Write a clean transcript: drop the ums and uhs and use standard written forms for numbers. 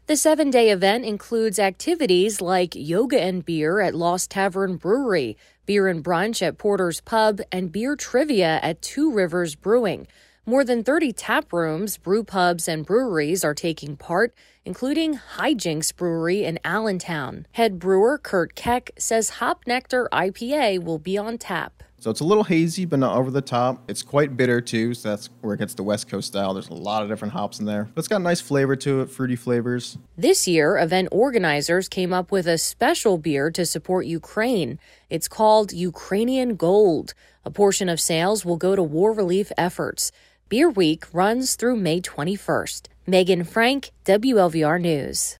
The 7-day event includes activities like yoga and beer at Lost Tavern Brewery, beer and brunch at Porter's Pub, and beer trivia at Two Rivers Brewing. More than 30 tap rooms, brew pubs, and breweries are taking part, including Hijinks Brewery in Allentown. Head brewer Kurt Keck says Hop Nectar IPA will be on tap. So it's a little hazy, but not over the top. It's quite bitter, too, so that's where it gets the West Coast style. There's a lot of different hops in there. But it's got a nice flavor to it, fruity flavors. This year, event organizers came up with a special beer to support Ukraine. It's called Ukrainian Gold. A portion of sales will go to war relief efforts. Beer Week runs through May 21st. Megan Frank, WLVR News.